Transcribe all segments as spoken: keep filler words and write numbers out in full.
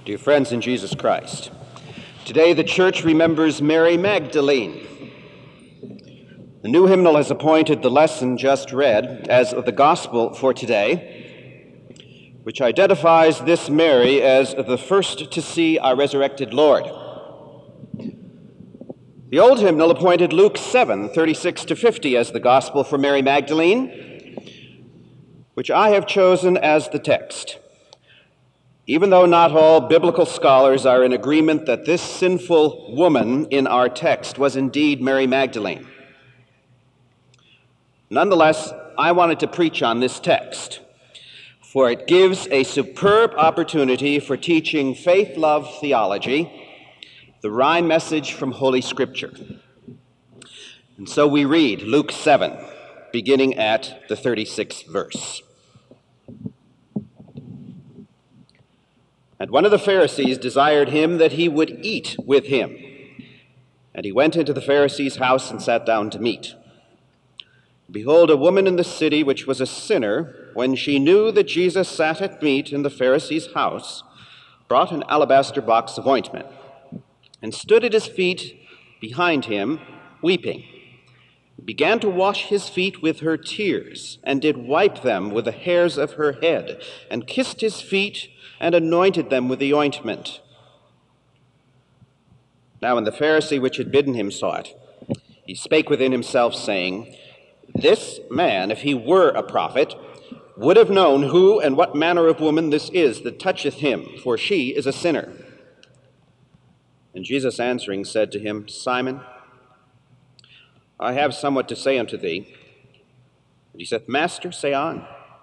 Dear friends in Jesus Christ, today the church remembers Mary Magdalene. The new hymnal has appointed the lesson just read as the gospel for today, which identifies this Mary as the first to see our resurrected Lord. The old hymnal appointed Luke seven, thirty-six to fifty as the gospel for Mary Magdalene, which I have chosen as the text. Even though not all biblical scholars are in agreement that this sinful woman in our text was indeed Mary Magdalene. Nonetheless, I wanted to preach on this text, for it gives a superb opportunity for teaching faith-love theology, the Rhine message from Holy Scripture. And so we read Luke seven, beginning at the thirty-sixth verse. And one of the Pharisees desired him that he would eat with him. And he went into the Pharisee's house and sat down to meat. Behold, a woman in the city which was a sinner, when she knew that Jesus sat at meat in the Pharisee's house, brought an alabaster box of ointment, and stood at his feet behind him, weeping, began to wash his feet with her tears, and did wipe them with the hairs of her head, and kissed his feet, and anointed them with the ointment. Now when the Pharisee which had bidden him saw it, he spake within himself, saying, This man, if he were a prophet, would have known who and what manner of woman this is that toucheth him, for she is a sinner. And Jesus answering said to him, Simon, I have somewhat to say unto thee. And he said, Master, say on.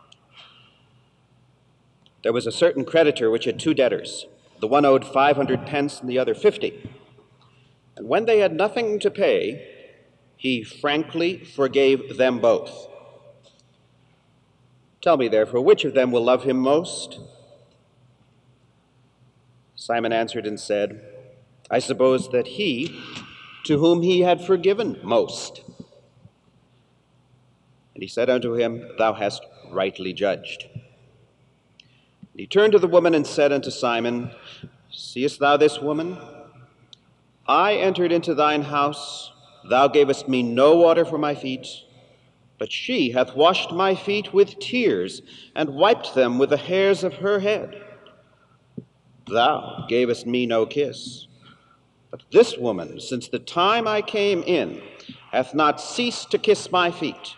There was a certain creditor which had two debtors. The one owed five hundred pence and the other fifty. And when they had nothing to pay, he frankly forgave them both. Tell me, therefore, which of them will love him most? Simon answered and said, I suppose that he, to whom he had forgiven most. And he said unto him, Thou hast rightly judged. And he turned to the woman and said unto Simon, Seest thou this woman? I entered into thine house, thou gavest me no water for my feet, but she hath washed my feet with tears, and wiped them with the hairs of her head. Thou gavest me no kiss, but this woman, since the time I came in, hath not ceased to kiss my feet.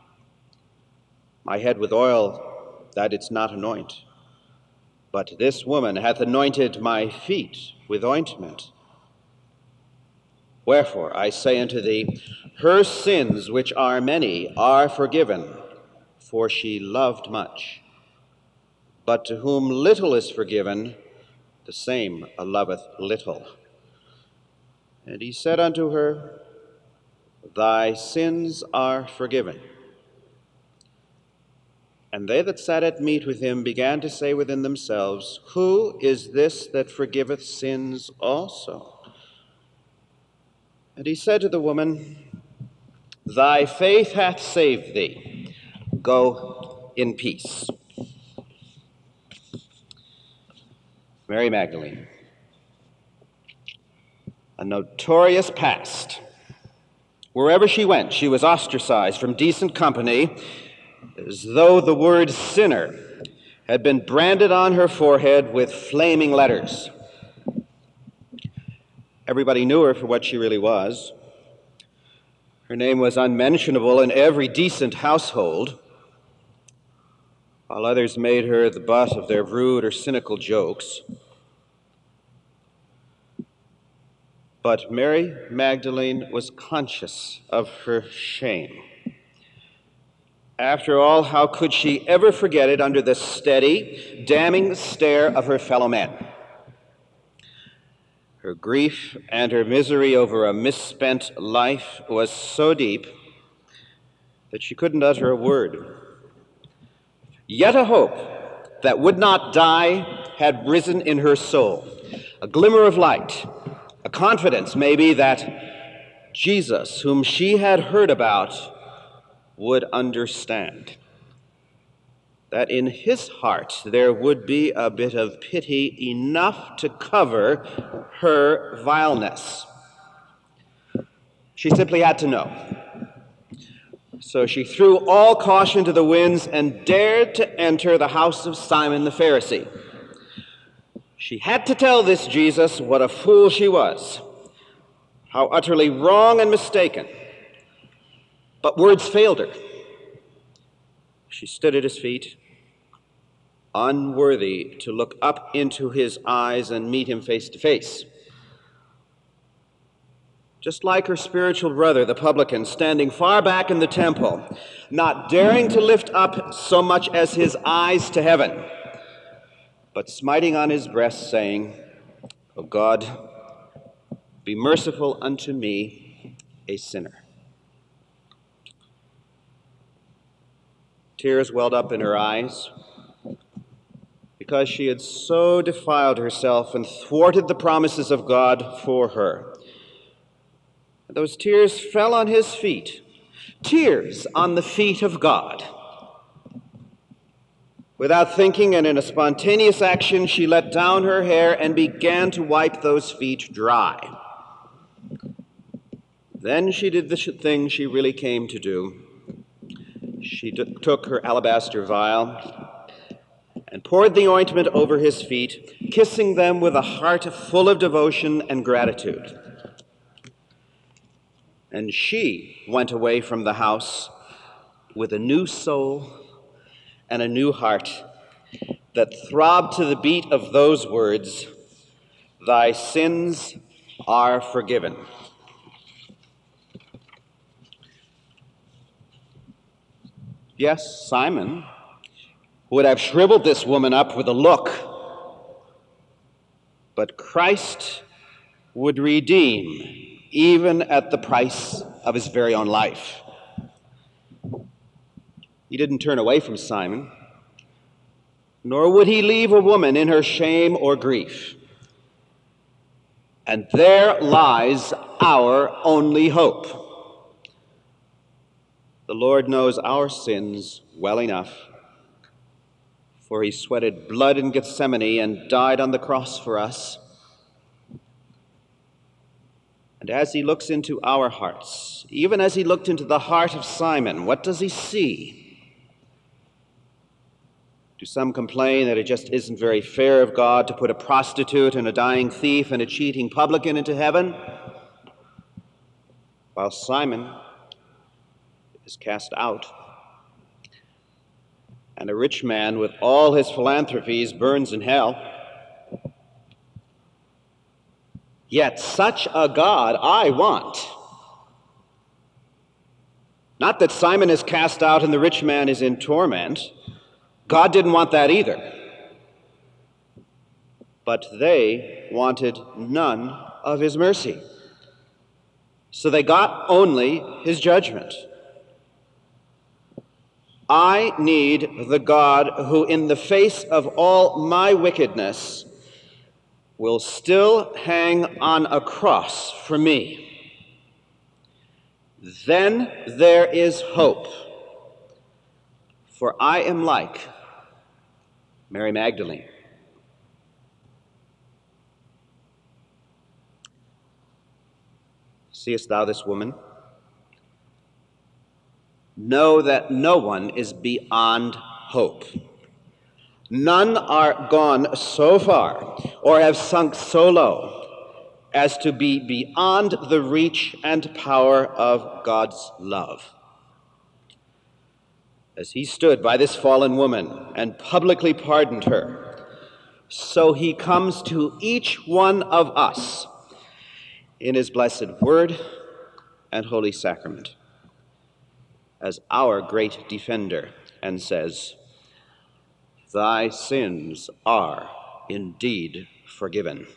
My head with oil thou didst not anoint, but this woman hath anointed my feet with ointment. Wherefore I say unto thee, her sins, which are many, are forgiven, for she loved much. But to whom little is forgiven, the same loveth little. And he said unto her, Thy sins are forgiven. And they that sat at meat with him began to say within themselves, Who is this that forgiveth sins also? And he said to the woman, Thy faith hath saved thee. Go in peace. Mary Magdalene, a notorious past. Wherever she went, she was ostracized from decent company, as though the word sinner had been branded on her forehead with flaming letters. Everybody knew her for what she really was. Her name was unmentionable in every decent household, while others made her the butt of their rude or cynical jokes. But Mary Magdalene was conscious of her shame. After all, how could she ever forget it under the steady, damning stare of her fellow men? Her grief and her misery over a misspent life was so deep that she couldn't utter a word. Yet a hope that would not die had risen in her soul, a glimmer of light, a confidence maybe that Jesus, whom she had heard about, would understand, that in his heart there would be a bit of pity enough to cover her vileness. She simply had to know. So she threw all caution to the winds and dared to enter the house of Simon the Pharisee. She had to tell this Jesus what a fool she was, how utterly wrong and mistaken. But words failed her. She stood at his feet, unworthy to look up into his eyes and meet him face to face. Just like her spiritual brother, the publican, standing far back in the temple, not daring to lift up so much as his eyes to heaven, but smiting on his breast, saying, "O God, be merciful unto me, a sinner." Tears welled up in her eyes because she had so defiled herself and thwarted the promises of God for her. Those tears fell on his feet, tears on the feet of God. Without thinking and in a spontaneous action, she let down her hair and began to wipe those feet dry. Then she did the thing she really came to do. She t- took her alabaster vial and poured the ointment over his feet, kissing them with a heart full of devotion and gratitude. And she went away from the house with a new soul and a new heart that throbbed to the beat of those words, "Thy sins are forgiven." Yes, Simon would have shriveled this woman up with a look, but Christ would redeem even at the price of his very own life. He didn't turn away from Simon, nor would he leave a woman in her shame or grief. And there lies our only hope. The Lord knows our sins well enough, for he sweated blood in Gethsemane and died on the cross for us. And as he looks into our hearts, even as he looked into the heart of Simon, what does he see? Do some complain that it just isn't very fair of God to put a prostitute and a dying thief and a cheating publican into heaven, while Simon is cast out, and a rich man with all his philanthropies burns in hell? Yet such a God I want. Not that Simon is cast out and the rich man is in torment. God didn't want that either. But they wanted none of his mercy. So they got only his judgment. I need the God who, in the face of all my wickedness, will still hang on a cross for me. Then there is hope, for I am like Mary Magdalene. Seest thou this woman? Know that no one is beyond hope. None are gone so far or have sunk so low as to be beyond the reach and power of God's love. As he stood by this fallen woman and publicly pardoned her, so he comes to each one of us in his blessed word and holy sacrament as our great defender, and says, "Thy sins are indeed forgiven."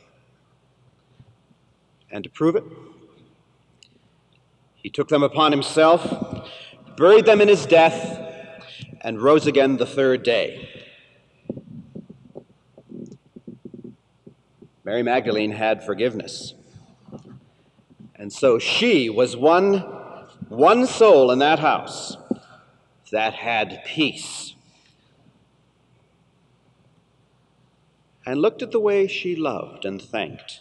And to prove it, he took them upon himself, buried them in his death, and rose again the third day. Mary Magdalene had forgiveness. And so she was one, one soul in that house that had peace. and looked at the way she loved and thanked.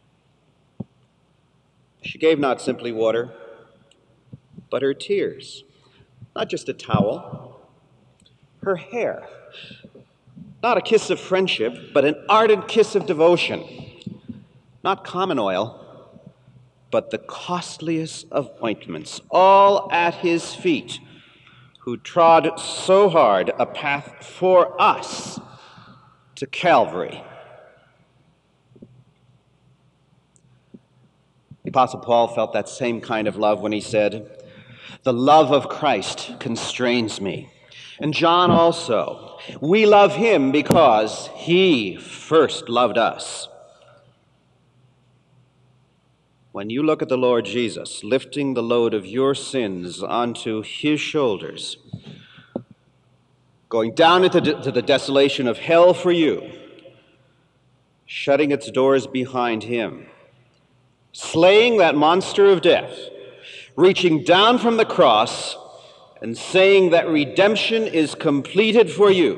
She gave not simply water, but her tears, not just a towel, her hair, not a kiss of friendship, but an ardent kiss of devotion, not common oil, but the costliest of ointments, all at his feet, who trod so hard a path for us to Calvary. The Apostle Paul felt that same kind of love when he said, "The love of Christ constrains me." And John also. We love him because he first loved us. When you look at the Lord Jesus lifting the load of your sins onto his shoulders, going down into de- to the desolation of hell for you, shutting its doors behind him, slaying that monster of death, reaching down from the cross and saying that redemption is completed for you,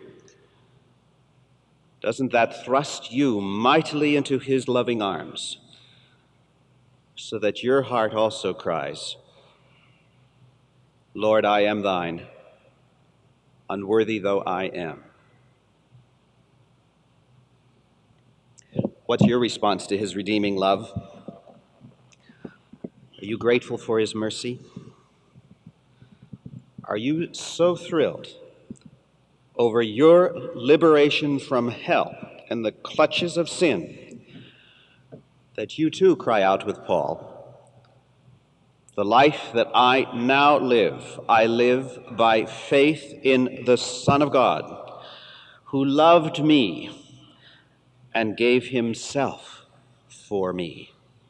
doesn't that thrust you mightily into his loving arms, so that your heart also cries, "Lord, I am thine, unworthy though I am"? What's your response to his redeeming love? Are you grateful for his mercy? Are you so thrilled over your liberation from hell and the clutches of sin that you too cry out with Paul, "The life that I now live, I live by faith in the Son of God, who loved me and gave himself for me"?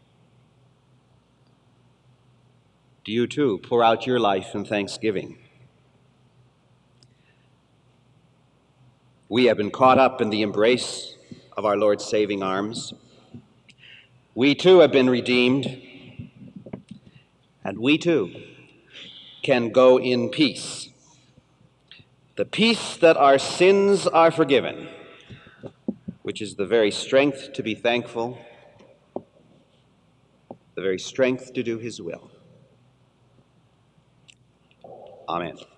Do you too pour out your life in thanksgiving? We have been caught up in the embrace of our Lord's saving arms. We too have been redeemed, and we too can go in peace. The peace that our sins are forgiven, which is the very strength to be thankful, the very strength to do his will. Amen.